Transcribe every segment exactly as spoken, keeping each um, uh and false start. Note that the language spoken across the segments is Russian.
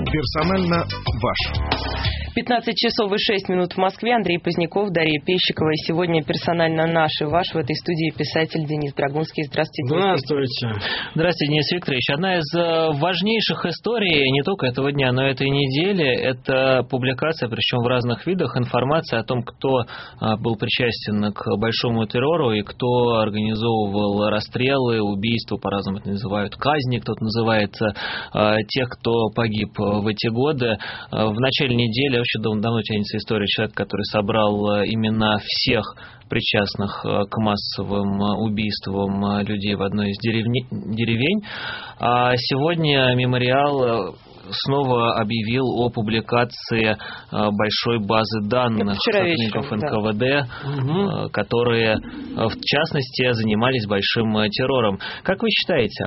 Персонально ваш. пятнадцать часов и шесть минут в Москве. Андрей Поздняков, Дарья Пещикова. И сегодня персонально наш и ваш. В этой студии писатель Денис Драгунский. Здравствуйте. Здравствуйте. Здравствуйте, Денис Викторович. Одна из важнейших историй не только этого дня, но и этой недели – это публикация, причем в разных видах, информация о том, кто был причастен к большому террору и кто организовывал расстрелы, убийства, по-разному это называют, казни, кто-то называет тех, кто погиб в эти годы. В начале недели вообще давно тянется история человека, который собрал имена всех причастных к массовым убийствам людей в одной из деревни, деревень. А сегодня мемориал снова объявил о публикации большой базы данных сотрудников эн ка вэ дэ, да. которые, в частности, занимались большим террором. Как вы считаете,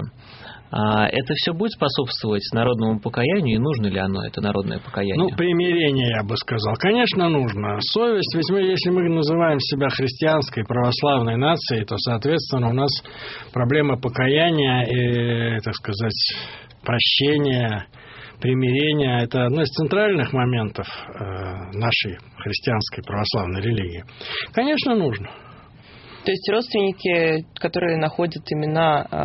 это все будет способствовать народному покаянию, и нужно ли оно, это народное покаяние? Ну, примирение, я бы сказал. Конечно, нужно. Совесть, ведь мы, если мы называем себя христианской, православной нацией, то, соответственно, у нас проблема покаяния и, так сказать, прощения, примирения – это одно из центральных моментов нашей христианской православной религии. Конечно, нужно. То есть родственники, которые находят имена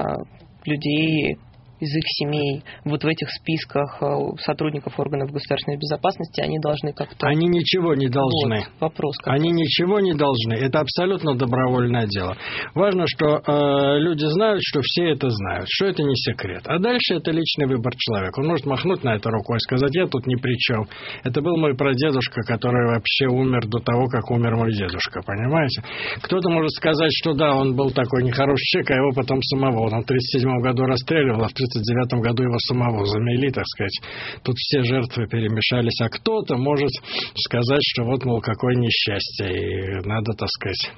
людей из их семей вот в этих списках сотрудников органов государственной безопасности, они должны как-то... Они ничего не должны. Вот, вопрос они ничего не должны. Это абсолютно добровольное дело. Важно, что э, люди знают, что все это знают, что это не секрет. А дальше это личный выбор человека. Он может махнуть на это рукой и сказать: я тут ни при чем. Это был мой прадедушка, который вообще умер до того, как умер мой дедушка. Понимаете? Кто-то может сказать, что да, он был такой нехороший человек, а его потом самого. Он в тридцать седьмом году расстреливал, а в тридцать девятом году его самого замели, так сказать. Тут все жертвы перемешались. А кто-то может сказать, что вот, мол, какое несчастье, и надо, так сказать,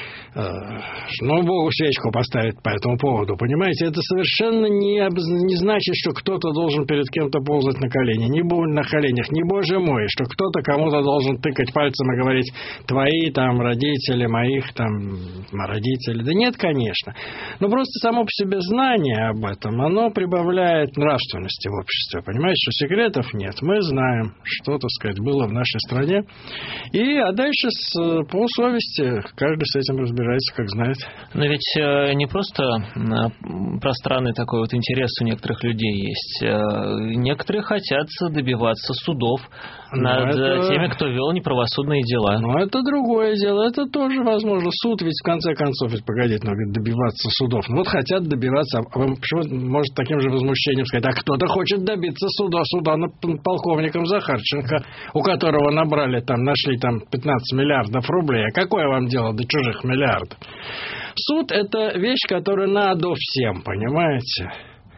ну, Богу свечку поставить по этому поводу, понимаете? Это совершенно не, не значит, что кто-то должен перед кем-то ползать на колени, не на коленях, не боже мой, что кто-то кому-то должен тыкать пальцем и говорить: твои там родители, моих там родители. Да нет, конечно. Но просто само по себе знание об этом, оно прибавляет нравственности в обществе, понимаете, что секретов нет. Мы знаем, что, так сказать, было в нашей стране. И, а дальше с, по совести каждый с этим разбирается, как знает. Но ведь не просто пространный такой вот интерес у некоторых людей есть. Некоторые хотят добиваться судов над это... теми, кто вел неправосудные дела. Но это другое дело. Это тоже возможно. Суд ведь в конце концов, ведь погодите, но говорит, добиваться судов. Ну, вот хотят добиваться. А почему может таким же возмущением сказать: а кто-то хочет добиться суда, суда над полковником Захарченко, у которого набрали там, нашли там пятнадцать миллиардов рублей. А какое вам дело до чужих миллиардов? Суд – это вещь, которая надо всем, понимаете?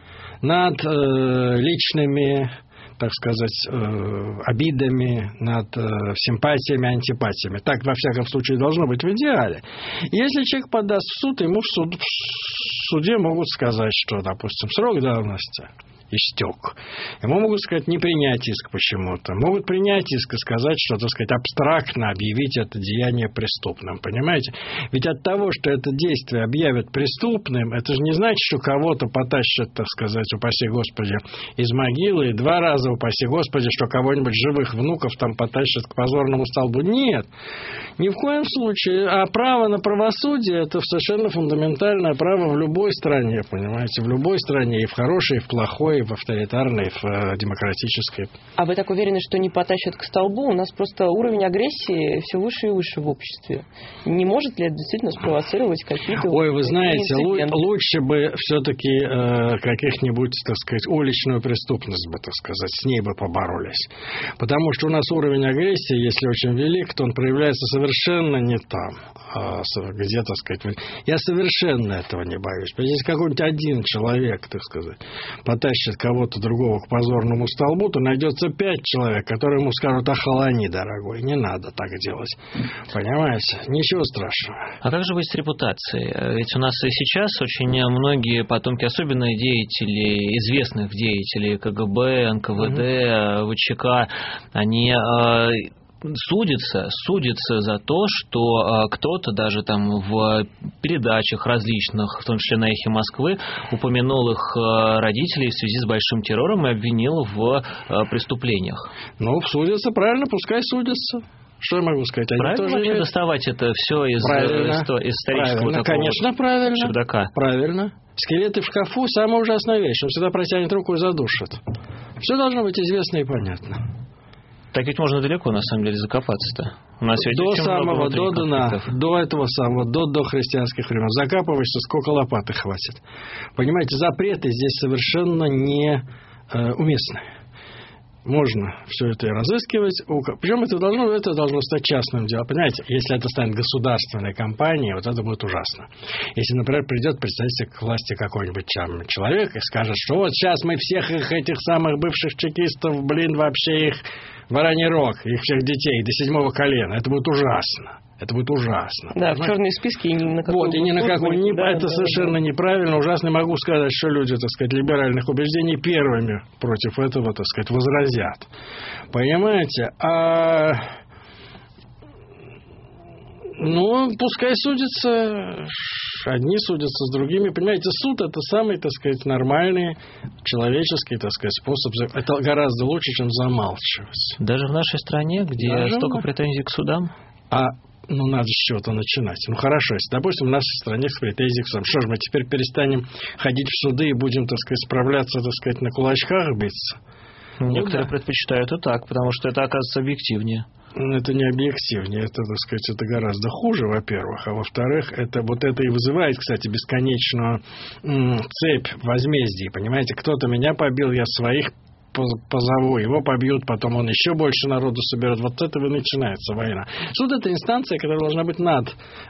Над э, личными, так сказать, э, обидами, над э, симпатиями, антипатиями. Так, во всяком случае, должно быть в идеале. Если человек подаст в суд, ему в, суд, в суде могут сказать, что, допустим, срок давности истек. Ему могут сказать не принять иск почему-то. Могут принять иск и сказать, что, так сказать, абстрактно объявить это деяние преступным. Понимаете? Ведь от того, что это действие объявят преступным, это же не значит, что кого-то потащат, так сказать, упаси Господи, из могилы, и два раза, упаси Господи, что кого-нибудь живых внуков там потащат к позорному столбу. Нет. Ни в коем случае. А право на правосудие – это совершенно фундаментальное право в любой стране, понимаете? В любой стране, и в хорошей, и в плохой, в авторитарной, в демократической. А вы так уверены, что не потащат к столбу? У нас просто уровень агрессии все выше и выше в обществе. Не может ли это действительно спровоцировать какие-то... Ой, вы знаете, инциденты? Лучше бы все-таки э, каких-нибудь, так сказать, уличную преступность бы, так сказать, с ней бы поборолись. Потому что у нас уровень агрессии, если очень велик, то он проявляется совершенно не там, где, так сказать... Я совершенно этого не боюсь. Если какой-нибудь один человек, так сказать, потащит кого-то другого к позорному столбу, то найдется пять человек, которые ему скажут: охолони, дорогой, не надо так делать. Понимаете? Ничего страшного. А как же быть с репутацией? Ведь у нас и сейчас очень многие потомки, особенно деятелей, известных деятелей ка гэ бэ, эн ка вэ дэ, вэ че ка, они... судится, судится за то, что кто-то даже там в передачах различных, в том числе на «Эхе Москвы», упомянул их родителей в связи с большим террором и обвинил в преступлениях. Ну, судятся, правильно, пускай судятся. Что я могу сказать? Они правильно тоже вообще имеют... доставать это все из, из исторического правильно, такого конечно, правильно. чердака? Правильно. Скелеты в шкафу – самая ужасная вещь. Он всегда протянет руку и задушит. Все должно быть известно и понятно. Так ведь можно далеко, на самом деле, закопаться-то. У нас ведь до самого, до дна, до этого самого, до, до христианских времен. Закапываешься, сколько лопаты хватит. Понимаете, запреты здесь совершенно не э, уместны. Можно все это и разыскивать. Причем это должно, это должно стать частным делом. Понимаете, если это станет государственной компанией, вот это будет ужасно. Если, например, придет представитель к власти какой-нибудь там человек и скажет, что вот сейчас мы всех их, этих самых бывших чекистов, блин, вообще их бараний рог, их всех детей до седьмого колена. Это будет ужасно. Это будет ужасно. Да, понимаете? В черные списки и ни на какую. Вот, и ни на какую. Не, да, это да, совершенно да. неправильно. Ужасно могу сказать, что люди, так сказать, либеральных убеждений первыми против этого, так сказать, возразят. Понимаете? А... Ну, пускай судятся, одни судятся с другими. Понимаете, суд – это самый, так сказать, нормальный, человеческий, так сказать, способ. Это гораздо лучше, чем замалчивать. Даже в нашей стране, где Даже столько мы... претензий к судам? А ну, надо с чего-то начинать. Ну, хорошо, если, допустим, в нашей стране с претензией к судам. Что ж, мы теперь перестанем ходить в суды и будем, так сказать, справляться, так сказать, на кулачках биться? Некоторые ну, да. предпочитают и так, потому что это оказывается объективнее. Это не объективнее, это, так сказать, это гораздо хуже, во-первых. А во-вторых, это вот это и вызывает, кстати, бесконечную м, цепь возмездий. Понимаете, кто-то меня побил, я своих позову, его побьют, потом он еще больше народу соберет. Вот с этого и начинается война. Суд – это инстанция, которая должна быть над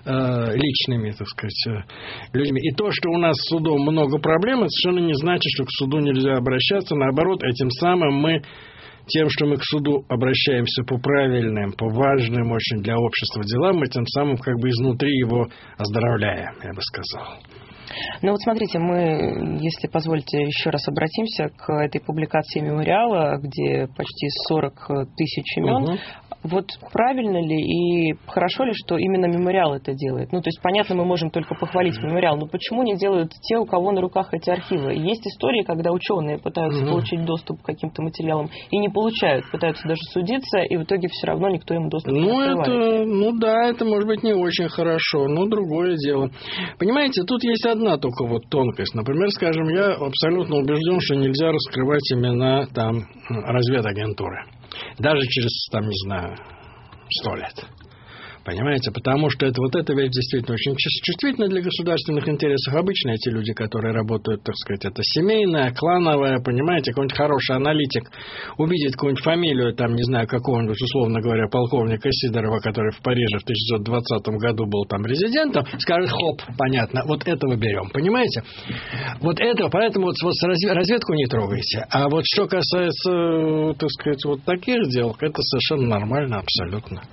э, личными, так сказать, э, людьми. И то, что у нас с судом много проблем, это совершенно не значит, что к суду нельзя обращаться. Наоборот, этим самым мы, тем, что мы к суду обращаемся по правильным, по важным очень для общества делам, мы тем самым как бы изнутри его оздоровляем, я бы сказал. Ну вот смотрите, мы, если позволите, еще раз обратимся к этой публикации мемориала, где почти сорок тысяч имен. Угу. Вот правильно ли и хорошо ли, что именно мемориал это делает? Ну, то есть, понятно, мы можем только похвалить мемориал, но почему не делают те, у кого на руках эти архивы? Есть истории, когда ученые пытаются угу. получить доступ к каким-то материалам и не получают, пытаются даже судиться, и в итоге все равно никто им доступ ну, не открывает. Это, ну да, это может быть не очень хорошо, но другое дело. Понимаете, тут есть одна только вот тонкость. Например, скажем, я абсолютно убежден, что нельзя раскрывать имена там разведагентуры. Даже через, там, не знаю, сто лет. Понимаете? Потому что это, вот эта вещь действительно очень чувствительна для государственных интересов. Обычно эти люди, которые работают, так сказать, это семейное, клановое, понимаете, какой-нибудь хороший аналитик увидит какую-нибудь фамилию, там, не знаю, какого-нибудь, условно говоря, полковника Сидорова, который в Париже в тысяча девятьсот двадцатом году был там резидентом, скажет, хоп, понятно, вот этого берем, понимаете? Вот этого, поэтому вот, вот разведку не трогайте. А вот что касается, так сказать, вот таких дел, это совершенно нормально, абсолютно.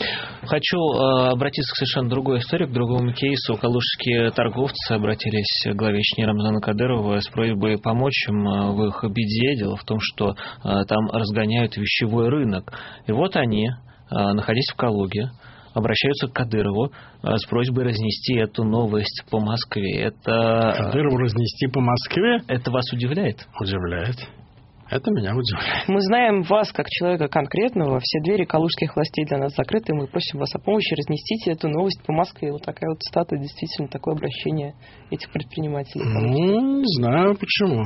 Хочу э, обратиться к совершенно другой истории, к другому кейсу. Калужские торговцы обратились к главе ЧНИ Рамзану Кадырову с просьбой помочь им в их беде. Дело в том, что э, там разгоняют вещевой рынок. И вот они, э, находясь в Калуге, обращаются к Кадырову э, с просьбой разнести эту новость по Москве. Это... Кадырову разнести по Москве? Это вас удивляет? Удивляет. Это меня удивляет. Мы знаем вас как человека конкретного. Все двери калужских властей для нас закрыты. Мы просим вас о помощи. Разнесите эту новость по Москве. Вот такая вот цитата, действительно, такое обращение этих предпринимателей. Ну, не знаю почему.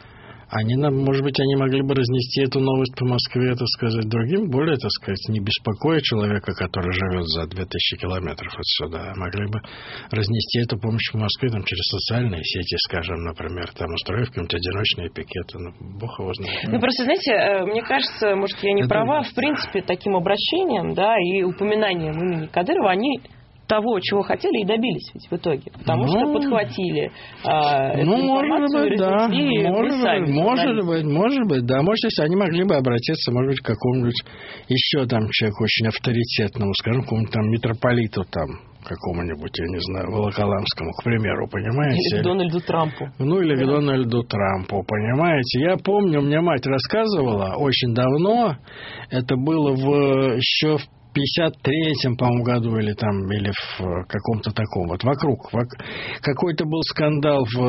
Они, может быть, они могли бы разнести эту новость по Москве, так сказать, другим, более, так сказать, не беспокоя человека, который живет за две тысячи километров отсюда, а могли бы разнести эту помощь по Москве там, через социальные сети, скажем, например, там, устроив какие-нибудь одиночные пикеты. Ну, бог его знает. Ну, просто, знаете, мне кажется, может, я не Это права, есть. В принципе, таким обращением, да, и упоминанием имени Кадырова, они... того, чего хотели, и добились ведь в итоге. Потому ну, что подхватили а, эту ну, информацию быть, да. и может сами. Быть, может быть, может быть, да. Может, если они могли бы обратиться, может быть, к какому-нибудь еще там человеку очень авторитетному, скажем, какому-нибудь там митрополиту там какому-нибудь, я не знаю, Волоколамскому, к примеру, понимаете? Или к Дональду Трампу. Ну, или к Дональду Трампу, понимаете? Я помню, мне мать рассказывала очень давно, это было в, еще в пятьдесят третьем, по-моему, году, или там, или в каком-то таком, вот вокруг, вок... какой-то был скандал в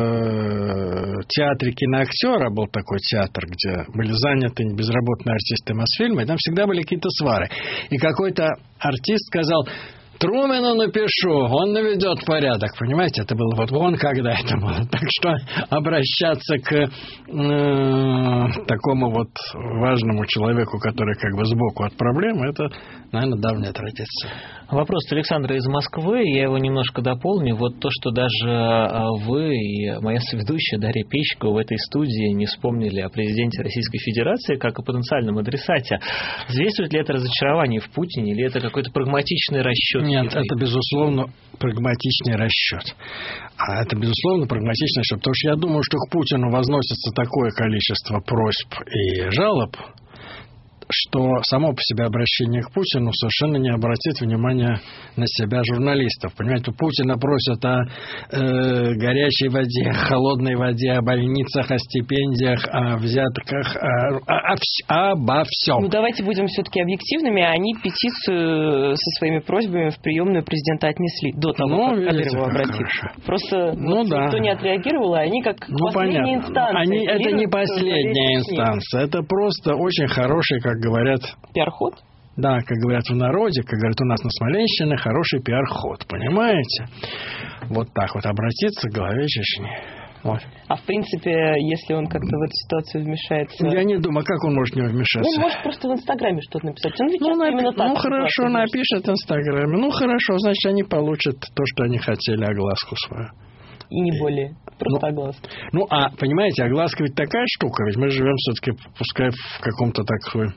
э, театре киноактера, был такой театр, где были заняты безработные артисты Мосфильма, и там всегда были какие-то свары. И какой-то артист сказал: Трумену напишу, он наведет порядок. Понимаете, это было вот вон когда это было. Так что обращаться к э, такому вот важному человеку, который как бы сбоку от проблемы, это, наверное, давняя традиция. Вопрос от Александра из Москвы, я его немножко дополню. Вот то, что даже вы и моя соведущая Дарья Печкова в этой студии не вспомнили о президенте Российской Федерации как о потенциальном адресате. Свидетельствует ли это разочарование в Путине, или это какой-то прагматичный расчет? Нет, это, безусловно, прагматичный расчет. А это, безусловно, прагматичный расчет. Потому что я думаю, что к Путину возносится такое количество просьб и жалоб, что само по себе обращение к Путину совершенно не обратит внимания на себя журналистов. Понимаете, у Путина просят о э, горячей воде, холодной воде, о больницах, о стипендиях, о взятках, о, о, о, обо всем. Ну, давайте будем все-таки объективными. Они петицию со своими просьбами в приемную президента отнесли до того, ну, как Кадырова обратился. Просто ну, вот да. никто не отреагировал, и они как ну, последняя понятно. инстанция. Они, это не последняя инстанция. Это просто очень хороший, как говорят... Пиар-ход? Да, как говорят в народе, как говорят у нас на Смоленщине, хороший пиар-ход, понимаете? Вот так вот обратиться к главе Чечни. Вот. А в принципе, если он как-то в эту ситуацию вмешается... Я не думаю, как он может в него вмешаться. Он может просто в Инстаграме что-то написать. Он ведь ну, напи- именно так ну хорошо, напишет в Инстаграме. Ну, хорошо, значит, они получат то, что они хотели, огласку свою. И не более. Просто ну, огласка. Ну, а, понимаете, огласка ведь такая штука, ведь мы живем все-таки, пускай в каком-то таком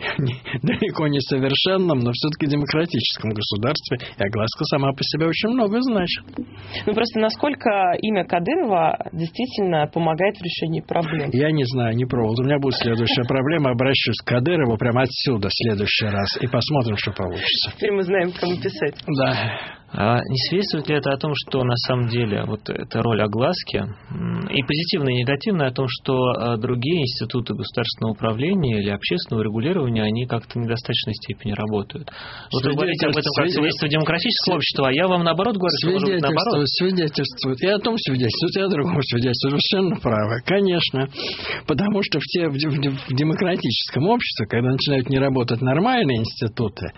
далеко не совершенном, но все-таки демократическом государстве, и огласка сама по себе очень много значит. Ну, просто насколько имя Кадырова действительно помогает в решении проблем? Я не знаю, не пробовал. У меня будет следующая проблема, обращусь к Кадырову прямо отсюда в следующий раз, и посмотрим, что получится. Теперь мы знаем, кому писать. Да. А не свидетельствует ли это о том, что на самом деле вот эта роль огласки и позитивная, и негативная, о том, что другие институты государственного управления или общественного регулирования, они как-то в недостаточной степени работают? Вот вы говорите об этом как свидетельство демократического общества, а я вам наоборот говорю, что может быть наоборот. Свидетельствует. Я о том свидетельствует, я о другом свидетельствует. Совершенно правы. Конечно. Потому что в, те, в, в, в демократическом обществе, когда начинают не работать нормальные институты,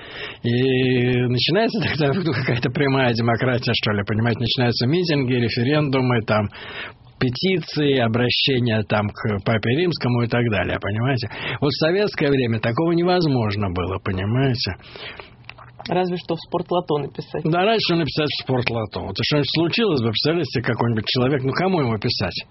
и начинается тогда какая-то прямая демократия, что ли, понимаете, начинаются митинги, референдумы, там, петиции, обращения там к Папе Римскому и так далее, понимаете. Вот в советское время такого невозможно было, понимаете. Разве что в спортлото написать. Да, раньше написать в спортлото. Вот что-нибудь случилось бы, представляете, какой-нибудь человек, ну, кому ему писать?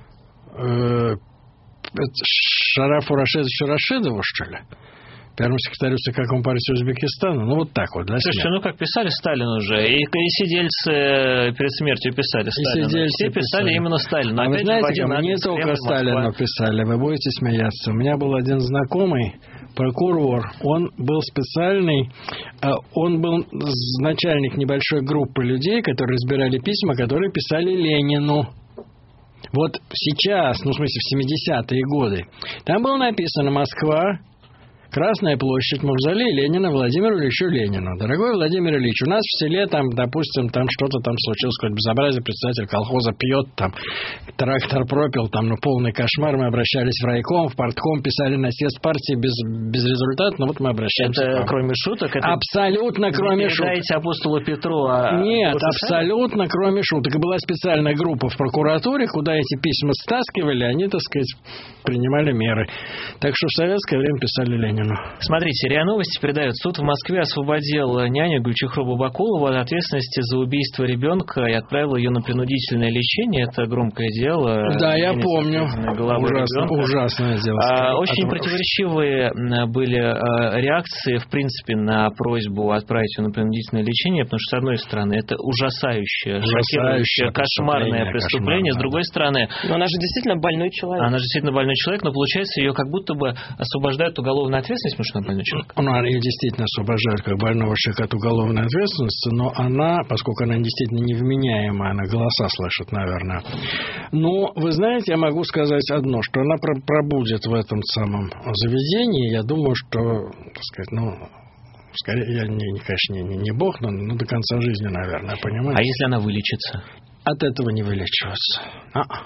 Шарафу Рашидовичу Рашидову, что ли? Первому секретарю ЦК Компартии Узбекистана. Ну, вот так вот, для Слушайте, ну как писали Сталину уже, и, и сидельцы перед смертью писали Сталину. Все писали, писали именно Сталину. А опять вы знаете, не только Сталину писали, вы будете смеяться. У меня был один знакомый, прокурор, он был специальный, он был начальник небольшой группы людей, которые разбирали письма, которые писали Ленину. Вот сейчас, ну, в смысле, в семидесятые годы, там было написано «Москва, Красная площадь, мавзолей Ленина Владимиру Ильичу Ленину. Дорогой Владимир Ильич, у нас в селе там, допустим, там что-то там случилось, какое-то безобразие, председатель колхоза пьет, там трактор пропил, там, ну, полный кошмар. Мы обращались в райком, в партком, писали на съезд партии без, без результата, но вот мы обращаемся. Это кроме шуток? Это абсолютно кроме шуток. Вы передаете апостолу Петру? А нет, абсолютно кроме шуток. И была специальная группа в прокуратуре, куда эти письма стаскивали, они, так сказать, принимали меры. Так что в советское время писали Ленину. Смотрите, РИА Новости передает: суд в Москве освободил няню Гульчехробу Бакулову от ответственности за убийство ребенка и отправил ее на принудительное лечение. Это громкое дело. Да, я помню. Ужасно, ужасное дело. А, очень противоречивые были реакции, в принципе, на просьбу отправить ее на принудительное лечение, потому что, с одной стороны, это ужасающее, ужасающее, кошмарное преступление, с другой стороны... Но она же действительно больной человек. Она же действительно больной человек, но, получается, ее как будто бы освобождают от уголовной ответственности ответственность, потому что она больной человек? Ну, ее действительно освобождают как больного человека от уголовной ответственности, но она, поскольку она действительно невменяемая, она голоса слышит, наверное. Но, вы знаете, я могу сказать одно, что она пробудет в этом самом заведении. Я думаю, что, так сказать, ну... Скорее, я, не, конечно, не, не бог, но, но до конца жизни, наверное, понимаете? А если она вылечится? От этого не вылечиваться. А-а.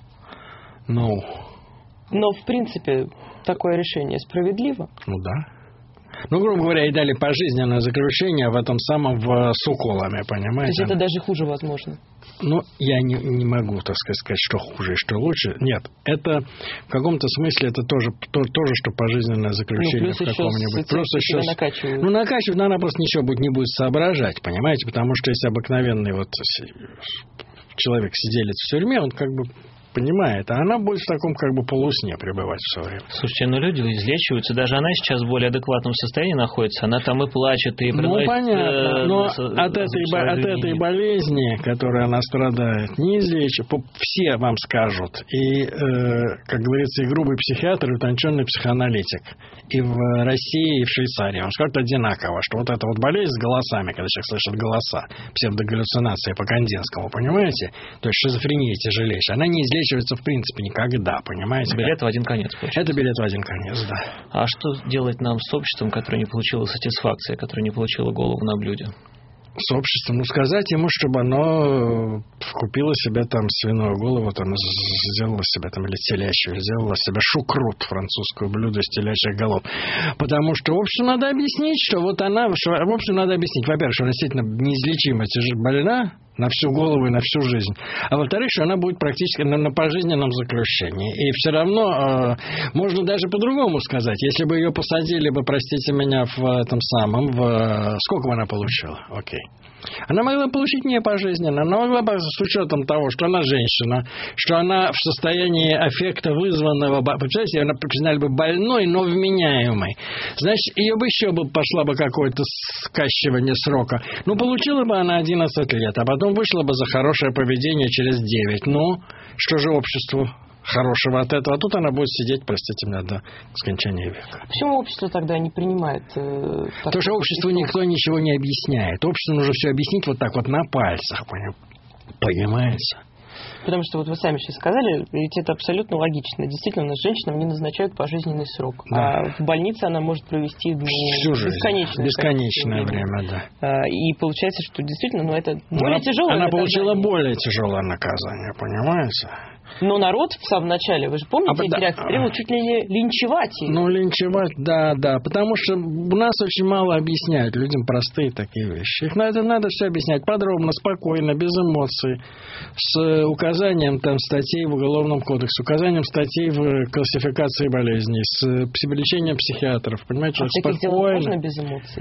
Ну... Но, в принципе, такое решение справедливо? Ну, да. Ну, грубо говоря, ей дали пожизненное заключение в этом самом, в, с уколами, понимаете? То есть это даже хуже возможно? Ну, я не, не могу, так сказать, сказать, что хуже и что лучше. Нет, это в каком-то смысле это тоже, то, тоже что пожизненное заключение, ну, в каком-нибудь. Плюс еще накачивают. Ну, накачивают, но она просто ничего будет, не будет соображать, понимаете? Потому что если обыкновенный вот человек сиделец в тюрьме, он как бы понимает, а она будет в таком как бы полусне пребывать все время. Слушайте, ну люди излечиваются, даже она сейчас в более адекватном состоянии находится, она там и плачет, и приносит... Ну, понятно, но э, от, этой, от этой болезни, которой она страдает, не излечит, все вам скажут, и, э, как говорится, и грубый психиатр, и утонченный психоаналитик, и в России, и в Швейцарии, он скажет одинаково, что вот эта вот болезнь с голосами, когда человек слышит голоса, псевдогаллюцинации по Кандинскому, понимаете, то есть шизофрения тяжелейшая, она не излечивается в принципе никогда, понимаете? Билет в один конец, получается. Это билет в один конец, да. А что делать нам с обществом, которое не получило сатисфакции, которое не получило голову на блюде? С обществом? Ну, сказать ему, чтобы оно купило себе там свиную голову, там, сделало себе там, или телячью, сделало себе шукрут, французское блюдо из телячьих голов. Потому что обществу надо объяснить, что вот она, что, в общем, надо объяснить, во-первых, что она действительно неизлечимо больна, на всю голову и на всю жизнь. А во-вторых, что она будет практически на, на пожизненном заключении. И все равно, э, можно даже по-другому сказать. Если бы ее посадили бы, простите меня, в этом самом, в... Сколько бы она получила? Окей. Она могла получить не пожизненно. Она могла бы, с учетом того, что она женщина, что она в состоянии аффекта вызванного... Представляете, она признали бы больной, но вменяемой. Значит, ее бы еще бы пошла бы какое-то скащивание срока. Ну, получила бы она одиннадцать лет, а потом вышла бы за хорошее поведение через девять. Ну, что же обществу хорошего от этого? А тут она будет сидеть, простите меня, до скончания века. Почему общество тогда не принимает? Э, Потому что обществу никто ничего не объясняет. Обществу нужно все объяснить вот так вот на пальцах, понимаете? Потому что вот вы сами сейчас сказали, ведь это абсолютно логично. Действительно, женщинам не назначают пожизненный срок. Да. А в больнице она может провести ну, всю жизнь. Бесконечное, бесконечное время. время да. И получается, что действительно, ну, это более она, тяжелое Она наказание. получила более тяжелое наказание, понимаете? Но народ в самом начале, вы же помните, а, реакция да, требовал чуть ли не линчевать ее. Ну, линчевать, да, да. Потому что у нас очень мало объясняют людям простые такие вещи. Их надо, надо все объяснять подробно, спокойно, без эмоций, с указанием там статей в Уголовном кодексе, указанием статей в классификации болезней, с лечением психиатров. Понимаете, а спокойно. Делать можно без эмоций?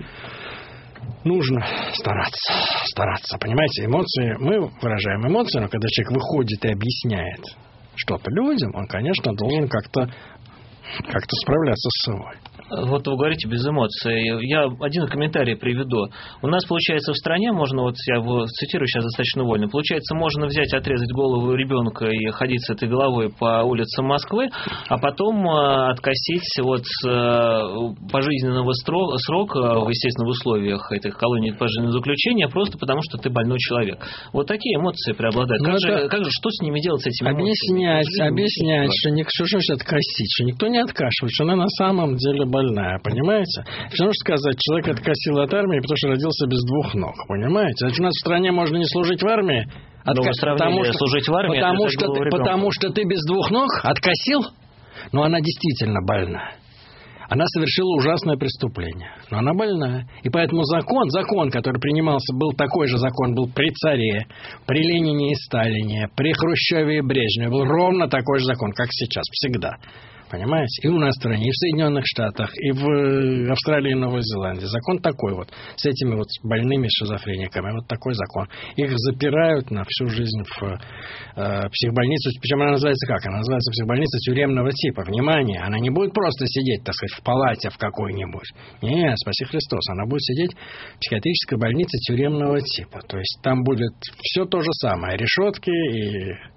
Нужно стараться, стараться, понимаете, эмоции, мы выражаем эмоции, но когда человек выходит и объясняет что-то людям, он, конечно, должен как-то как-то справляться с собой. Вот вы говорите без эмоций. Я один комментарий приведу. У нас, получается, в стране можно, вот я его цитирую сейчас достаточно вольно, получается, можно взять, отрезать голову ребенка и ходить с этой головой по улицам Москвы, а потом откосить вот пожизненного срока, естественно, в условиях этих колоний пожизненного заключения, просто потому что ты больной человек. Вот такие эмоции преобладают. Как же, как же, что с ними делать, с этими объяснять, эмоциями? Объяснять, что, не, что значит откосить, что никто не откашивает, что она на самом деле больная, понимаете? Что нужно сказать, человек откосил от армии, потому что родился без двух ног, понимаете? Значит, у нас в стране можно не служить в армии, отка... потому что служить в армии, потому что, ты, потому что ты без двух ног откосил, но она действительно больная. Она совершила ужасное преступление, но она больная. И поэтому закон, закон, который принимался, был такой же закон, был при царе, при Ленине и Сталине, при Хрущеве и Брежневе, был ровно такой же закон, как сейчас, всегда. Понимаете? И у нас в стране, и в Соединенных Штатах, и в Австралии и Новой Зеландии. Закон такой вот, с этими вот больными шизофрениками. Вот такой закон. Их запирают на всю жизнь в э, психбольницу. Причем она называется как? Она называется психбольница тюремного типа. Внимание! Она не будет просто сидеть, так сказать, в палате в какой-нибудь. Нет, спаси Христос. Она будет сидеть в психиатрической больнице тюремного типа. То есть там будет все то же самое. Решетки и...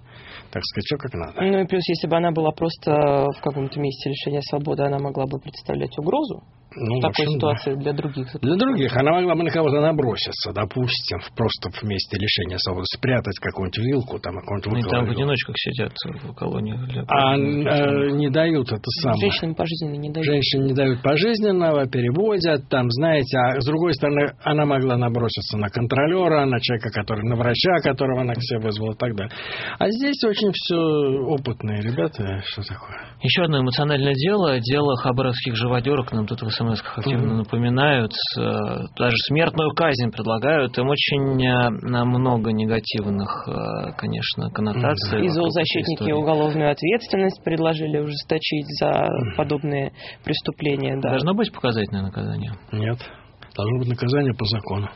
так сказать, все как надо. Ну и плюс, если бы она была просто в каком-то месте лишения свободы, она могла бы представлять угрозу. Ну, в такой общем, ситуации да. для других. Для других. Она могла бы на кого-то наброситься, допустим, просто в месте лишения свободы, спрятать какую-нибудь вилку, там, какую-нибудь Ну, и там в вилку. одиночках сидят в колонии. Для... А э, не дают это самое. Женщинам пожизненно не дают. Женщин не дают пожизненного, переводят, там, знаете, а с другой стороны, она могла наброситься на контролера, на человека, который, на врача, которого она к себе вызвала и так далее. А здесь очень все опытные ребята. Что такое? Еще одно эмоциональное дело, дело хабаровских живодерок, нам тут в смс-ках активно mm-hmm. напоминают, даже смертную казнь предлагают, им очень много негативных, конечно, коннотаций. Mm-hmm. И зоозащитники уголовную ответственность предложили ужесточить за mm-hmm. подобные преступления. Да. Должно быть показательное наказание? Нет, должно быть наказание по закону.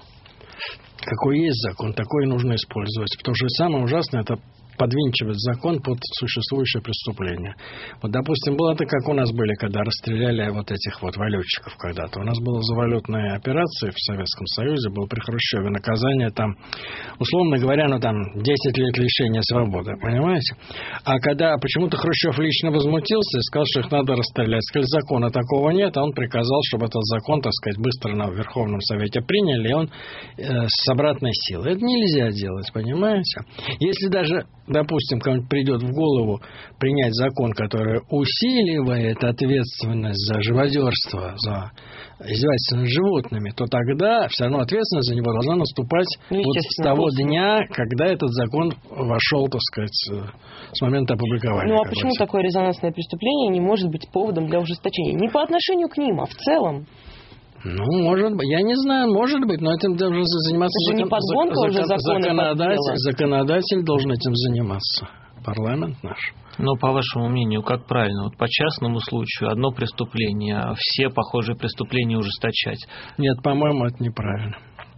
Какой есть закон, такой и нужно использовать. Потому что самое ужасное – это подвинчивать закон под существующее преступление. Вот, допустим, было это, как у нас были, когда расстреляли вот этих вот валютчиков когда-то. У нас было за валютные операции в Советском Союзе, было при Хрущеве наказание там, условно говоря, ну там десять лет лишения свободы, понимаете? А когда почему-то Хрущев лично возмутился и сказал, что их надо расстрелять. Сказали, закона такого нет, а он приказал, чтобы этот закон, так сказать, быстро на Верховном Совете приняли, и он э, с обратной силой. Это нельзя делать, понимаете? Если даже допустим, кому-нибудь придет в голову принять закон, который усиливает ответственность за живодерство, за издевательство над животными, то тогда все равно ответственность за него должна наступать вот с того дня, когда этот закон вошел, так сказать, с момента опубликования. Ну а почему такое резонансное преступление не может быть поводом для ужесточения? Не по отношению к ним, а в целом. Ну, может быть, я не знаю, может быть, но этим должен заниматься закон... не подгонка закон... уже законодатель, законодатель должен этим заниматься, парламент наш. Но по вашему мнению, как правильно? Вот по частному случаю одно преступление, а все похожие преступления ужесточать? Нет, по-моему, это неправильно.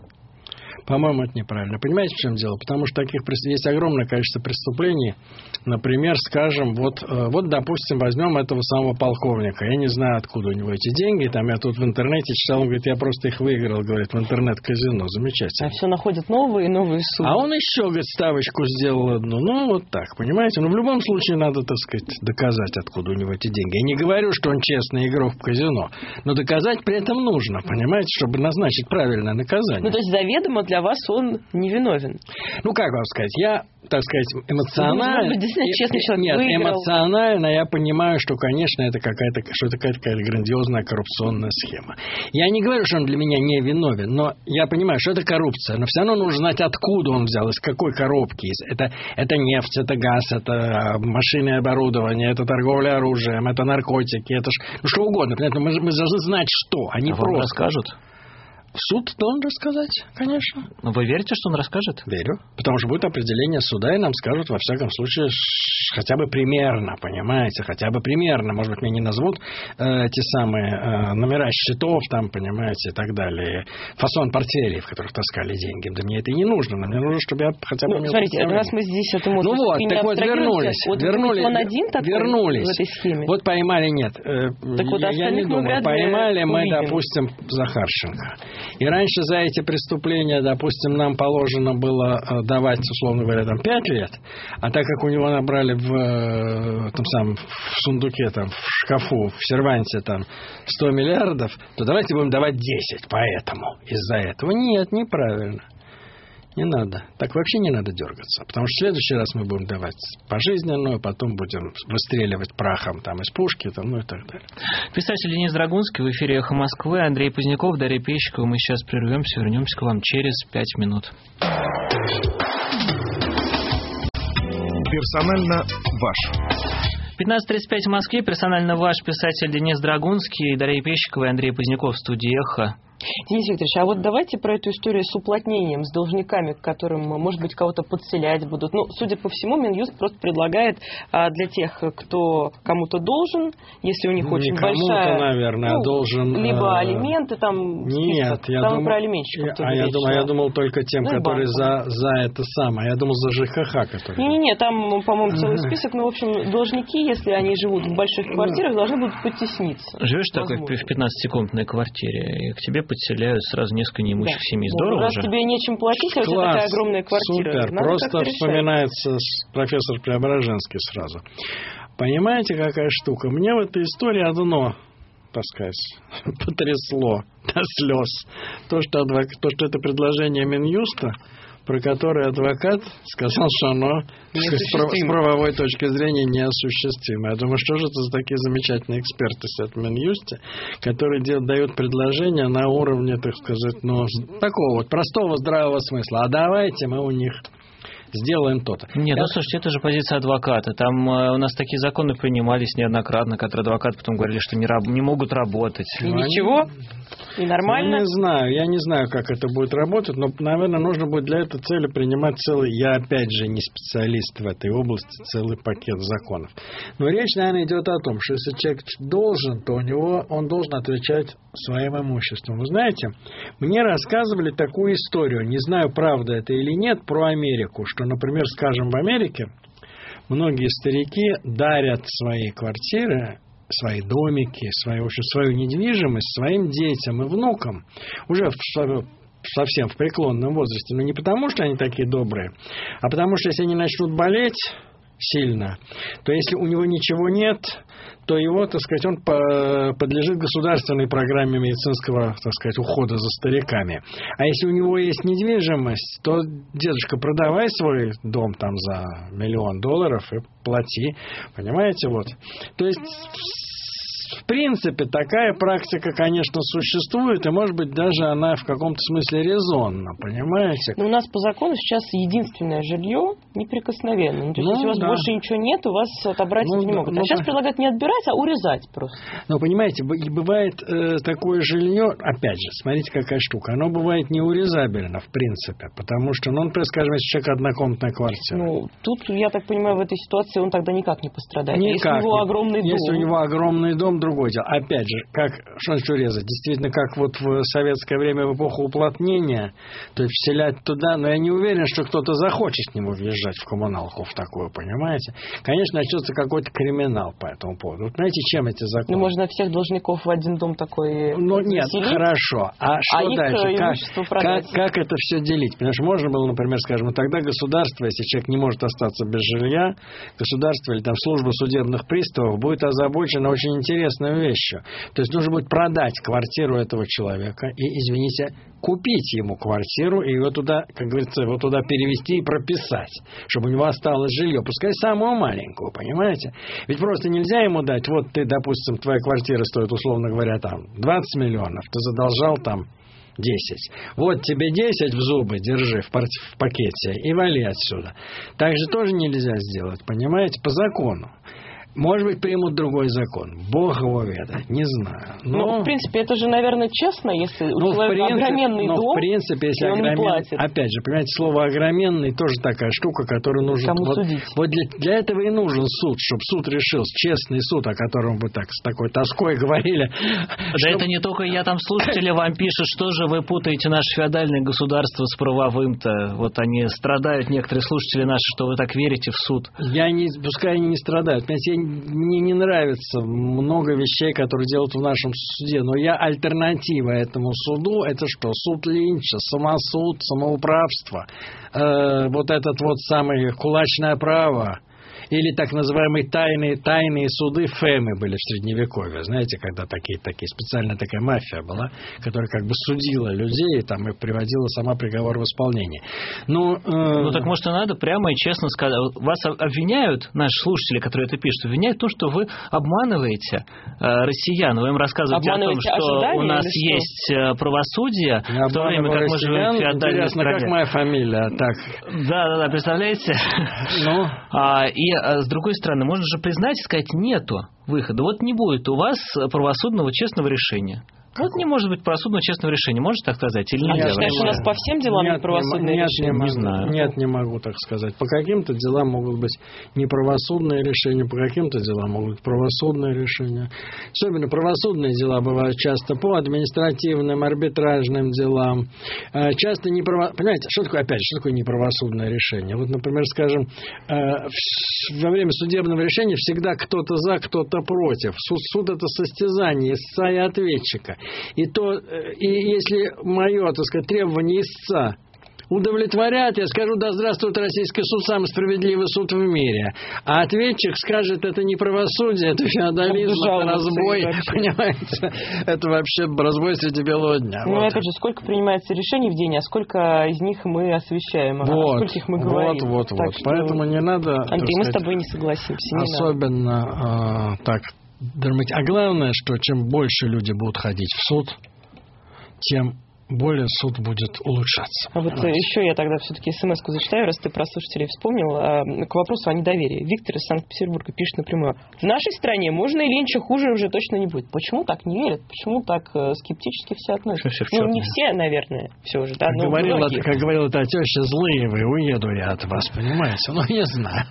По-моему, это неправильно. Понимаете, в чем дело? Потому что таких есть огромное количество преступлений. Например, скажем, вот, вот, допустим, возьмем этого самого полковника. Я не знаю, откуда у него эти деньги. Там я тут в интернете читал, он говорит, я просто их выиграл, говорит, в интернет-казино. Замечательно. А все находят новые и новые суммы. А он еще, говорит, ставочку сделал одну. Ну, вот так, понимаете? Но в любом случае надо, так сказать, доказать, откуда у него эти деньги. Я не говорю, что он честный игрок в казино. Но доказать при этом нужно, понимаете, чтобы назначить правильное наказание. Ну, то есть заведомо для вас он невиновен. Ну, как вам сказать, я, так сказать, эмоционально... Ну, действительно, честный человек Нет, выиграл. эмоционально я понимаю, что, конечно, это какая-то, что это какая-то, какая-то грандиозная коррупционная схема. Я не говорю, что он для меня не виновен, но я понимаю, что это коррупция. Но все равно нужно знать, откуда он взял, из какой коробки. Это, это нефть, это газ, это машины и оборудование, это торговля оружием, это наркотики, это ж, ну, что угодно. Мы, мы должны знать, что, а не а просто. Вам расскажут? Суд должен рассказать, конечно. Но вы верите, что он расскажет? Верю. Потому что будет определение суда, и нам скажут, во всяком случае, хотя бы примерно, понимаете, хотя бы примерно. Может быть, мне не назовут э, те самые э, номера счетов, там, понимаете, и так далее. Фасон портфелей, в которых таскали деньги. Да мне это и не нужно. Мне нужно, чтобы я хотя бы... Ну, смотрите, раз мы здесь от эмоций... Ну вот, так вот, вернулись. Вот вернулись он один такой вернулись. в этой схеме? Вот поймали, нет. Э, так вот, я, я не думаю. Поймали мы, увидим. допустим, Захарченко. И раньше за эти преступления, допустим, нам положено было давать, условно говоря, там пять лет, а так как у него набрали в, там, самом, в сундуке, там, в шкафу, в серванте там сто миллиардов, то давайте будем давать десять, поэтому, из-за этого. Нет, неправильно. Не надо. Так вообще не надо дергаться. Потому что в следующий раз мы будем давать пожизненную, потом будем выстреливать прахом там из пушки, там, ну и так далее. Писатель Денис Драгунский в эфире «Эхо Москвы». Андрей Поздняков, Дарья Пещикова. Мы сейчас прервемся, вернемся к вам через пять минут. Персонально ваш. пятнадцать тридцать пять в Москве. Персонально ваш писатель Денис Драгунский, Дарья Пещикова и Андрей Поздняков в студии «Эхо». Денис Викторович, а вот давайте про эту историю с уплотнением, с должниками, к которым, может быть, кого-то подселять будут. Ну, судя по всему, Минюст просто предлагает а, для тех, кто кому-то должен, если у них не очень кому-то, большая... наверное, ну, должен... Либо э... алименты, там... Нет, список, я там думал... про алименщиков. Я, а я думал, я думал только тем, ну, которые за, за это самое. Я думал, за ЖКХ, которые... Не-не-не, там, по-моему, целый список. Но, в общем, должники, если они живут в больших квартирах, должны будут потесниться. Живешь такой в пятнадцатикомнатной квартире, и к тебе подселяют сразу несколько неимущих Да. семей. Ну, Здорово раз же. тебе нечем платить, а у тебя Класс. такая огромная квартира. Супер. Надо Просто как-то решать. вспоминается профессор Преображенский сразу. Понимаете, какая штука? Мне в этой истории одно, так сказать, потрясло до слез. То, что, адвок... То, что это предложение Минюста, про которое адвокат сказал, что оно с правовой точки зрения неосуществимо. Я думаю, что же это за такие замечательные эксперты сидят в Минюсте, которые делают, дают предложения на уровне, так сказать, ну, такого вот простого здравого смысла. А давайте мы у них сделаем то-то. Нет, Я... ну слушайте, это же позиция адвоката. Там э, у нас такие законы принимались неоднократно, которые адвокаты потом говорили, что не, раб... не могут работать. И ничего? И нормально? Я не знаю, я не знаю, как это будет работать, но, наверное, нужно будет для этой цели принимать целый, я опять же не специалист в этой области, целый пакет законов. Но речь, наверное, идет о том, что если человек должен, то у него он должен отвечать своим имуществом. Вы знаете, мне рассказывали такую историю, не знаю, правда это или нет, про Америку, что, например, скажем, в Америке многие старики дарят свои квартиры, свои домики, свою, в общем, свою недвижимость своим детям и внукам уже в, совсем в преклонном возрасте. Но не потому, что они такие добрые, а потому, что если они начнут болеть сильно, то если у него ничего нет, то его, так сказать, он подлежит государственной программе медицинского, так сказать, ухода за стариками. А если у него есть недвижимость, то, дедушка, продавай свой дом там за миллион долларов и плати. Понимаете, вот. То есть, в принципе, такая практика, конечно, существует, и, может быть, даже она в каком-то смысле резонна, понимаете? Но у нас по закону сейчас единственное жилье неприкосновенно. Ну, то есть, Ну, если у вас да. больше ничего нет, у вас отобрать Ну, это не да, могут. ну, А сейчас да. предлагают не отбирать, а урезать просто. Но, понимаете, б- бывает э, такое жилье, опять же, смотрите, какая штука, оно бывает неурезабельно, в принципе, потому что, ну, например, скажем, если человек однокомнатная квартира. Ну, тут, я так понимаю, в этой ситуации он тогда никак не пострадает. Никак. Если у него огромный дом. Если у него огромный дом, другое дело. Опять же, как, что значит урезать? Действительно, как вот в советское время, в эпоху уплотнения, то есть вселять туда, но я не уверен, что кто-то захочет с него въезжать в коммуналку в такую, понимаете? Конечно, начнется какой-то криминал по этому поводу. Вот знаете, чем эти законы? Ну, можно всех должников в один дом такой Ну, нет, заселить, хорошо. А что а их дальше? Как, имущество продать. как, как это все делить? Потому что можно было, например, скажем, тогда государство, если человек не может остаться без жилья, государство или там служба судебных приставов будет озабочено очень интересной вещью. То есть нужно будет продать квартиру этого человека и, извините, купить ему квартиру и его туда, как говорится, его туда перевести и прописать, чтобы у него осталось жилье, пускай самую маленькую, понимаете? Ведь просто нельзя ему дать, вот ты, допустим, твоя квартира стоит, условно говоря, там двадцать миллионов, ты задолжал там десять. Вот тебе десять в зубы, держи в, пар- в пакете и вали отсюда. Так же тоже нельзя сделать, понимаете, по закону. Может быть, примут другой закон. Бог его ведает, не знаю. Но, Ну, в принципе, это же, наверное, честно, если у ну, в человека принципе, огроменный ну, дом, в принципе, если и он не огромен- платит. Опять же, понимаете, слово огроменный тоже такая штука, которую нужно... Кому вот, судить? вот для, для этого и нужен суд, чтобы суд решил, честный суд, о котором вы так с такой тоской говорили. Да это не только я, там слушатели вам пишут, что же вы путаете наше феодальное государство с правовым-то. Вот они страдают, некоторые слушатели наши, что вы так верите в суд. Я не, пускай они не страдают. Понимаете, я, мне не нравится много вещей, которые делают в нашем суде, но я альтернатива этому суду, это что? Суд Линча, самосуд, самоуправство, э, вот этот вот самый кулачное право. Или так называемые тайные, тайные суды ФЭМы были в Средневековье. Знаете, когда такие, такие, специальная такая мафия была, которая как бы судила людей там, и приводила сама приговор в исполнение. Ну, э... ну так может и надо прямо и честно сказать. Вас обвиняют, наши слушатели, которые это пишут, обвиняют в том, что вы обманываете э, россиян. Вы им рассказываете о том, что у нас есть э, правосудие, Я в то время как мы живем в феодальной Интересно, стране. как моя фамилия? Так. Да, да, да, представляете? Ну? А, и а, с другой стороны, можно же признать и сказать, нету выхода. Вот не будет у вас правосудного честного решения. Вот не может быть правосудного честного решения. Можете так сказать? Или А нельзя? ты считаешь, у нас по всем делам нет, неправосудные нет, решения? Не, могу, Не знаю. Нет, не могу так сказать. По каким-то делам могут быть неправосудные решения, по каким-то делам могут быть правосудные решения. Особенно правосудные дела бывают часто по административным, арбитражным делам. Часто неправо... Понимаете, что такое, опять же, что такое неправосудное решение? Вот, например, скажем, во время судебного решения всегда кто-то за, кто-то против. Суд, суд это состязание истца и ответчика. И то, и если мое, так сказать, требование истца удовлетворят, я скажу: да здравствует российский суд, самый справедливый суд в мире. А ответчик скажет: это не правосудие, это феодализм, это разбой, понимаете? Это вообще разбой среди белого дня. Ну, вот. опять же, сколько принимается решений в день, а сколько из них мы освещаем, а вот, скольких мы говорим. Вот, вот, так вот. что, Поэтому не надо... Андрей, мы с тобой не согласимся. Не особенно э, так драматично. А главное, что чем больше люди будут ходить в суд, тем более суд будет улучшаться. А вот еще я тогда все-таки смс-ку зачитаю, раз ты про слушателей вспомнил. К вопросу о недоверии. Виктор из Санкт-Петербурга пишет напрямую: в нашей стране можно и линча хуже уже точно не будет. Почему так не верят? Почему так скептически все относятся? Все ну, не все, наверное, все же. Да, как, говорила, как говорила та теща: злые вы, уеду я от вас, понимаете? Ну, не знаю.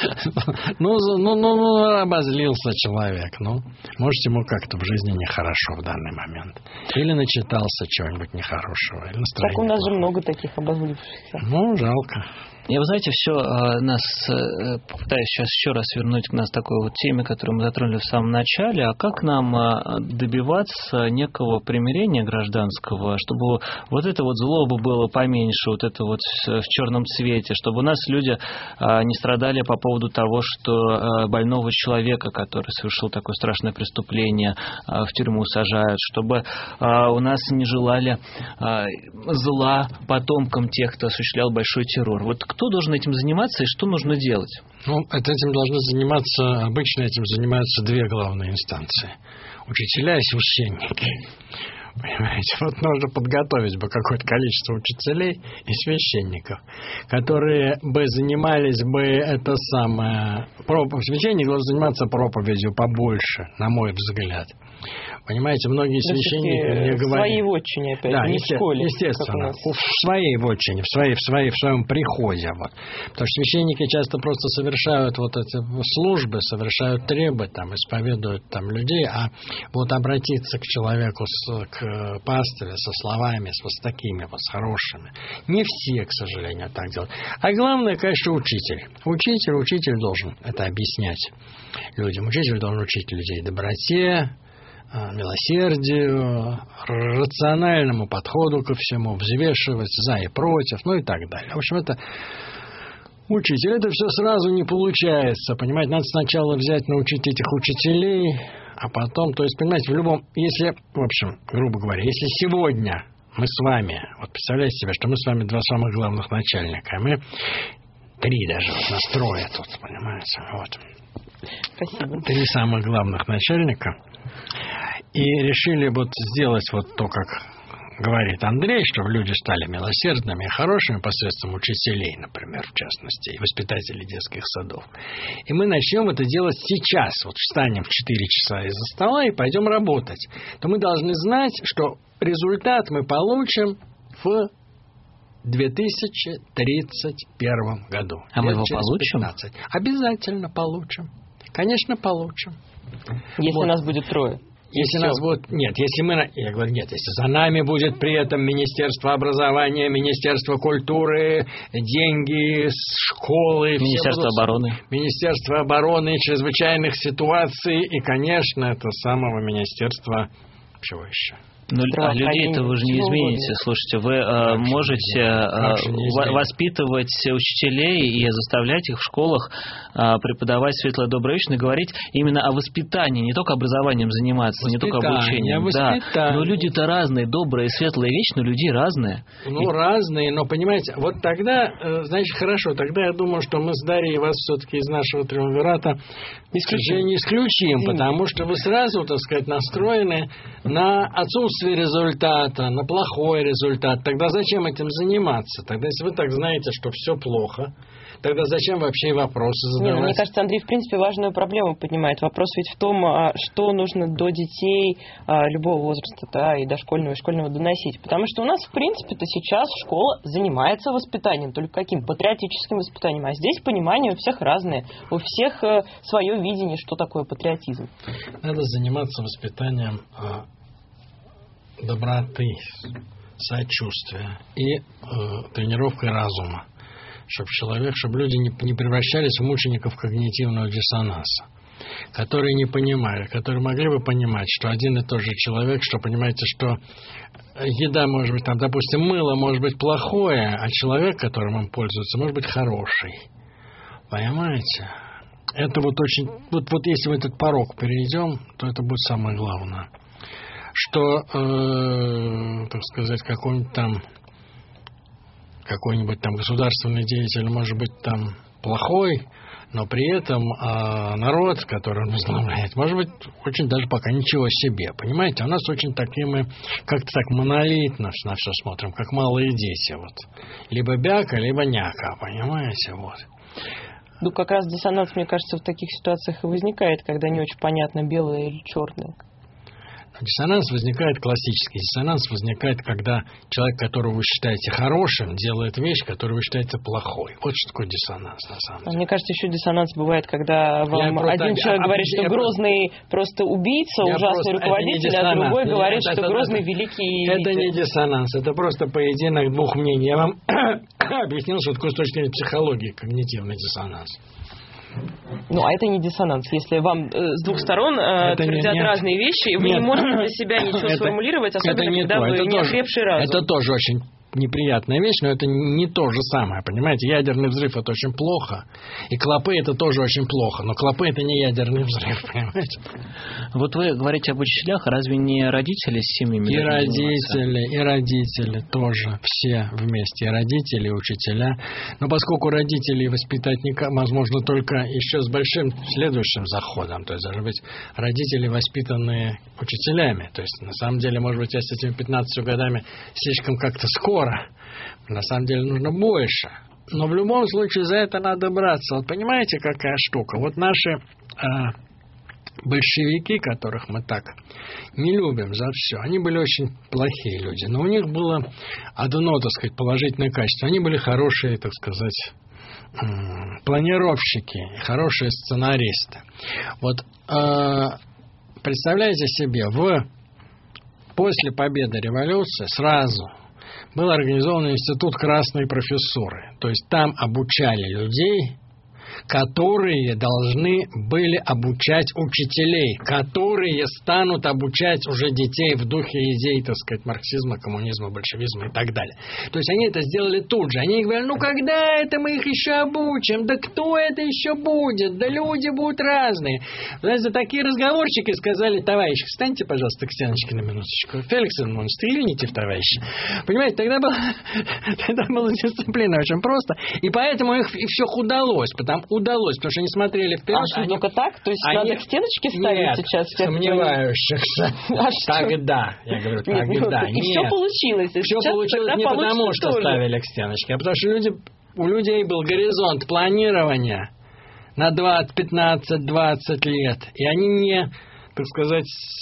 Ну, ну, ну, обозлился человек. Ну, может, ему как-то в жизни нехорошо в данный момент. Или начитался чего-нибудь нехорошего. Или настроение так у нас плохое. же много таких обозлившихся. Ну, жалко. Я, вы знаете, все э, нас, э, попытаюсь сейчас еще раз вернуть к нас такой вот теме, которую мы затронули в самом начале. А как нам э, добиваться некого примирения гражданского, чтобы вот это вот злоба было поменьше, вот это вот в черном цвете, чтобы у нас люди э, не страдали по поводу того, что э, больного человека, который совершил такое страшное преступление, э, в тюрьму сажают, чтобы э, у нас не желали э, зла потомкам тех, кто осуществлял большой террор. Вот кто должен этим заниматься и что нужно делать? Ну, этим должны заниматься, обычно этим занимаются две главные инстанции: учителя и священники. Понимаете, вот нужно подготовить бы какое-то количество учителей и священников, которые бы занимались бы это самое... Священник должен заниматься проповедью побольше, на мой взгляд. Понимаете, многие священники мне говорят... В своей вотчине, опять, да, не есте... в школе. Естественно, в своей вотчине, в, своей, в, своей, в своем приходе. Вот. Потому что священники часто просто совершают вот эти службы, совершают требы, там, исповедуют там людей, а вот обратиться к человеку, с, к пастырю со словами, с вот такими вот, с хорошими. Не все, к сожалению, так делают. А главное, конечно, учитель. Учитель, учитель должен это объяснять людям. Учитель должен учить людей доброте, милосердию, рациональному подходу ко всему, взвешивать за и против, ну и так далее. В общем, это учитель. Это все сразу не получается, понимаете. Надо сначала взять, научить этих учителей, а потом, то есть, понимаете, в любом... Если, в общем, грубо говоря, если сегодня мы с вами, вот представляете себе, что мы с вами два самых главных начальника, а мы три даже, вот нас трое тут, понимаете, вот. Спасибо. Три самых главных начальника. И решили вот сделать вот то, как говорит Андрей, чтобы люди стали милосердными и хорошими посредством учителей, например, в частности, и воспитателей детских садов. И мы начнем это делать сейчас. Вот встанем в четыре часа из-за стола и пойдем работать. То мы должны знать, что результат мы получим в две тысячи тридцать первом году. А мы его получим? пятнадцать. Обязательно получим. Конечно, получим. Если вот. Нас будет трое. Если нас будет... Нет, если мы... Я говорю, нет, если за нами будет при этом Министерство образования, Министерство культуры, деньги, школы... Министерство будут... обороны. Министерство обороны, чрезвычайных ситуаций и, конечно, это самого Министерства... Чего еще? Ну, а людей-то вы же не измените. Слушайте, вы э, можете э, воспитывать учителей и заставлять их в школах э, преподавать светлое доброе вечно и говорить именно о воспитании, не только образованием заниматься, не только обучением. Да. Но люди-то разные, добрые, светлые вещи, но люди разные. Ну, и... разные, но, понимаете, вот тогда, э, значит, хорошо, тогда я думаю, что мы с Дарьей вас все-таки из нашего триумвирата исключим, исключим, потому что вы сразу, так сказать, настроены на отсутствие результата, на плохой результат. Тогда зачем этим заниматься? Тогда, если вы так знаете, что все плохо, тогда зачем вообще вопросы задавать? Нет, мне кажется, Андрей, в принципе, важную проблему поднимает. Вопрос ведь в том, что нужно до детей любого возраста, да, и дошкольного, и школьного доносить. Потому что у нас, в принципе-то, сейчас школа занимается воспитанием, только каким? Патриотическим воспитанием. А здесь понимание у всех разное. У всех свое видение, что такое патриотизм. Надо заниматься воспитанием доброты, сочувствия и э, тренировкой разума, чтобы человек, чтобы люди не, не превращались в мучеников когнитивного диссонанса. которые не понимали, которые могли бы понимать, что один и тот же человек, что, понимаете, что еда может быть, там, допустим, мыло может быть плохое, а человек, которым им пользуется, может быть хороший. Понимаете? Это вот очень... Вот, вот если мы этот порог перейдем, то это будет самое главное. Что, э, так сказать, какой-нибудь там какой-нибудь там государственный деятель может быть там плохой, но при этом э, народ, который он возглавляет, может быть очень даже пока ничего себе. Понимаете? У нас очень такие мы как-то так монолитно на все смотрим, как малые дети. Вот. Либо бяка, либо няка. Понимаете? Вот. Ну, как раз диссонанс, мне кажется, в таких ситуациях и возникает, когда не очень понятно, белое или черное. Диссонанс возникает классический. Диссонанс возникает, когда человек, которого вы считаете хорошим, делает вещь, которую вы считаете плохой. Вот что такое диссонанс, на самом деле. Мне кажется, еще диссонанс бывает, когда вам я один просто, человек а, говорит, я что Грозный просто, просто убийца, ужасный просто, руководитель, а другой это, говорит, это, что это, Грозный это, великий Это лидер. не диссонанс, это просто поединок двух мнений. Я вам объяснил, что такое с точки зрения психологии когнитивный диссонанс. Ну, а это не диссонанс. Если вам э, с двух сторон э, твердят не, разные вещи, и вы нет. не можете для себя ничего это, сформулировать, особенно не когда то. вы это не тоже, окрепший разум. Это тоже очень неприятная вещь, но это не то же самое, понимаете? Ядерный взрыв — это очень плохо, и клопы — это тоже очень плохо, но клопы — это не ядерный взрыв, понимаете? Вот вы говорите об учителях, разве не родители с семьями? И родители, и родители тоже, все вместе, и родители, и учителя. Но поскольку родителей воспитать, возможно, только еще с большим следующим заходом, то есть даже быть родители, воспитанные учителями, то есть на самом деле, может быть, я с этими пятнадцатью годами слишком как-то скоро. На самом деле нужно больше. Но в любом случае за это надо браться. Вот понимаете, какая штука? Вот наши э, большевики, которых мы так не любим за все, они были очень плохие люди. Но у них было одно, так сказать, положительное качество. Они были хорошие, так сказать, э, планировщики, хорошие сценаристы. Вот э, представляете себе, в, после победы революции сразу был организован институт красной профессуры. То есть там обучали людей, которые должны были обучать учителей, которые станут обучать уже детей в духе идей, так сказать, марксизма, коммунизма, большевизма и так далее. То есть они это сделали тут же. Они говорят, ну когда это мы их еще обучим? Да кто это еще будет? Да люди будут разные. Знаете, такие разговорчики сказали, товарищи, встаньте, пожалуйста, к стеночке на минуточку. Феликс Эдмундович, стрельните в товарища. Понимаете, тогда, был, тогда была дисциплина очень просто. И поэтому их и все удалось, потому удалось, потому что они смотрели вперед. А что, только так? То есть они... надо к стеночке ставить нет, сейчас? Сомневающихся. А тогда, я говорю, тогда. Нет, ну, и все получилось. Все получилось не потому, что тоже. Ставили к стеночке, а потому что люди, у людей был горизонт планирования на двадцать, пятнадцать, двадцать лет. И они не, так сказать,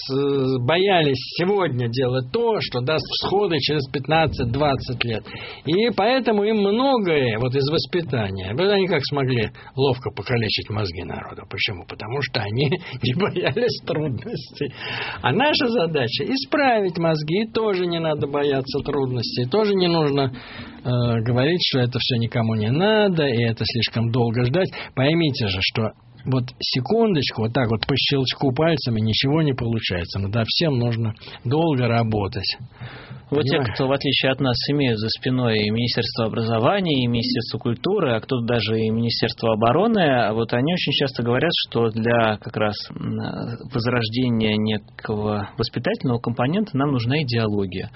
боялись сегодня делать то, что даст всходы через пятнадцать-двадцать лет. И поэтому им многое вот из воспитания. Вот они как смогли ловко покалечить мозги народа. Почему? Потому что они не боялись трудностей. А наша задача исправить мозги. И тоже не надо бояться трудностей. Тоже не нужно э, говорить, что это все никому не надо, и это слишком долго ждать. Поймите же, что вот секундочку, вот так вот по щелчку пальцами ничего не получается. Над всем нужно долго работать. Вот те, кто, в отличие от нас, имеют за спиной и Министерство образования, и Министерство культуры, а кто-то даже и Министерство обороны, вот они очень часто говорят, что для как раз возрождения некого воспитательного компонента нам нужна идеология.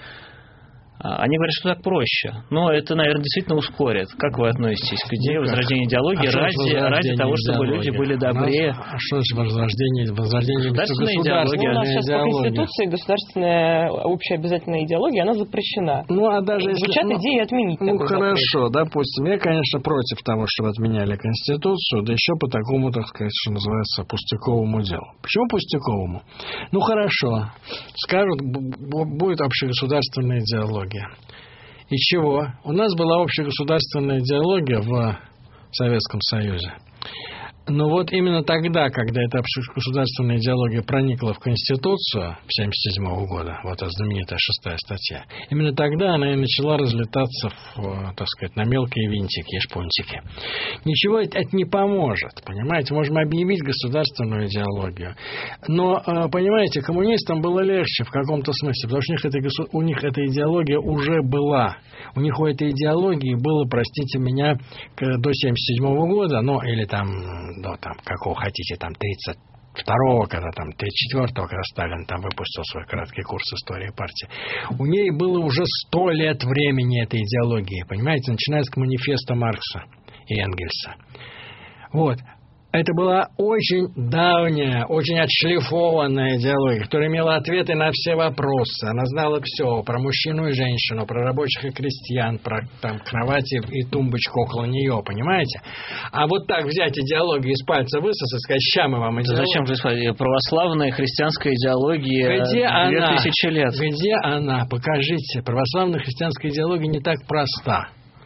Они говорят, что так проще. Но это, наверное, действительно ускорит. Как вы относитесь к идее ну, возрождения идеологии а ради, ради того, чтобы идеология? Люди были добрее? А что значит возрождение? Возрождение государственная идеология. Ну, у нас сейчас идеология. По Конституции государственная общая обязательная идеология, она запрещена. Ну, а даже если... Звучат ну, идеи отменить. Ну, хорошо, запрет. Допустим. Я, конечно, против того, чтобы отменяли Конституцию, да еще по такому, так сказать, что называется, пустяковому делу. Почему пустяковому? Ну, хорошо. Скажут, будет общегосударственная идеология. И чего? У нас была общегосударственная идеология в Советском Союзе. Но вот именно тогда, когда эта государственная идеология проникла в Конституцию в семьдесят седьмого года, вот эта знаменитая шестая статья, именно тогда она и начала разлетаться, в, так сказать, на мелкие винтики и шпунтики. Ничего это не поможет, понимаете? Можем объявить государственную идеологию. Но, понимаете, коммунистам было легче в каком-то смысле, потому что у них эта, у них эта идеология уже была. У них у этой идеологии было, простите меня, до семьдесят седьмого года, ну, или там, до там, какого хотите, там, тридцать второго, когда там, тридцать четвёртого, когда Сталин там выпустил свой краткий курс истории партии. У ней было уже сто лет времени этой идеологии, понимаете, начиная с манифеста Маркса и Энгельса. Вот. Это была очень давняя, очень отшлифованная идеология, которая имела ответы на все вопросы. Она знала все про мужчину и женщину, про рабочих и крестьян, про там, кровати и тумбочку около нее, понимаете? А вот так взять идеологию из пальца высосать, сказать, ща мы вам идеологию. Зачем же православная христианская идеология где две она? тысячи лет? Где она? Покажите. Православная христианская идеология не так проста.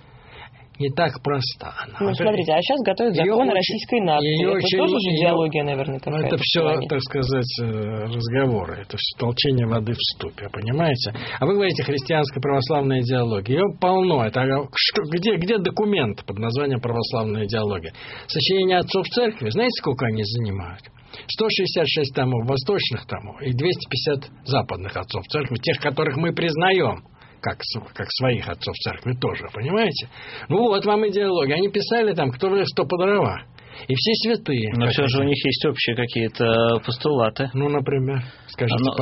Не так проста она. Ну, смотрите, а сейчас готовят закон о российской нации. Это очень, тоже же ее, идеология, наверное, какая-то. Ну, это все, так сказать, разговоры. Это все толчение воды в ступе, понимаете? А вы говорите, христианская православная идеология. Ее полно. Это, что, где, где документ под названием православная идеология? Сочинения отцов церкви, знаете, сколько они занимают? сто шестьдесят шесть томов восточных томов и двести пятьдесят западных отцов церкви, тех, которых мы признаем. Как, как своих отцов церкви тоже, понимаете? Ну вот вам идеология. Они писали там, кто в лес, кто по дрова. И все святые. Но все же у них есть общие какие-то постулаты. Ну, например, скажите, ну,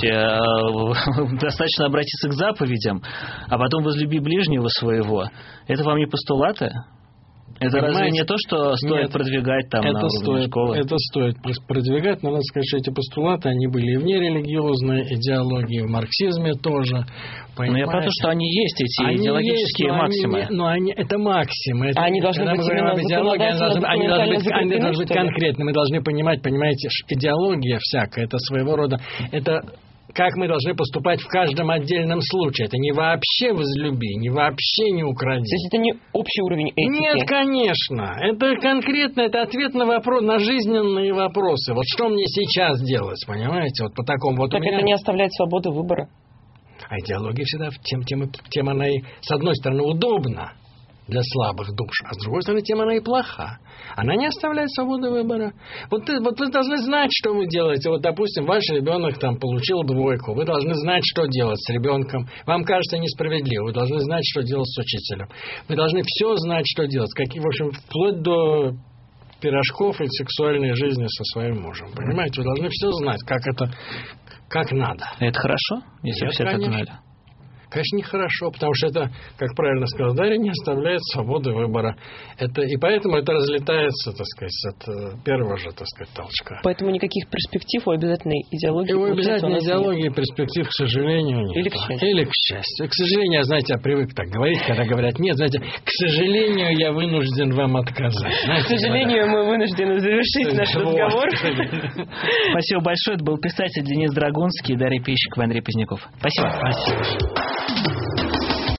слушайте, достаточно обратиться к заповедям, а потом возлюби ближнего своего. Это вам не постулаты? Это понимаете? Разве не то, что стоит Нет, продвигать там это на уровне стоит, школы? Это стоит продвигать, но надо сказать, что эти постулаты, они были и в нерелигиозной идеологии, в марксизме тоже. Но я про то, что они есть, эти они идеологические есть, но максимы. Они, но они, это максимы. Это, они должны быть именно идеологии, они должны, они должны быть, они должны быть что конкретны. Мы должны понимать, понимаете, идеология всякая, это своего рода... это как мы должны поступать в каждом отдельном случае. Это не вообще возлюби, не вообще не укради. То есть это не общий уровень этики? Нет, конечно. Это конкретно, это ответ на вопрос, на жизненные вопросы. Вот что мне сейчас делать, понимаете? Вот по такому вот так у меня... это не оставляет свободы выбора. А идеология всегда тем, тем, тем она и, с одной стороны, удобна для слабых душ, а с другой стороны, тем она и плоха. Она не оставляет свободы выбора. Вот, ты, вот вы должны знать, что вы делаете. Вот, допустим, ваш ребенок там получил двойку. Вы должны знать, что делать с ребенком. Вам кажется несправедливо. Вы должны знать, что делать с учителем. Вы должны все знать, что делать. Какие, в общем, вплоть до пирожков и сексуальной жизни со своим мужем. Понимаете? Вы должны все знать, как это, как надо. Это хорошо, если Нет, все это знали? Конечно, нехорошо, потому что это, как правильно сказал Дарья, не оставляет свободы выбора. Это, и поэтому это разлетается, так сказать, от первого же, так сказать, толчка. Поэтому никаких перспектив у обязательной идеологии... И у обязательной идеологии перспектив, к сожалению, нет. Или к счастью. Или к счастью. К сожалению, знаете, я привык так говорить, когда говорят нет, знаете, к сожалению, я вынужден вам отказать. Знаете, к сожалению, мы вынуждены завершить наш разговор. Спасибо большое. Это был писатель Денис Драгунский, Дарья Пищикова, Андрей Поздняков. Спасибо. Спасибо.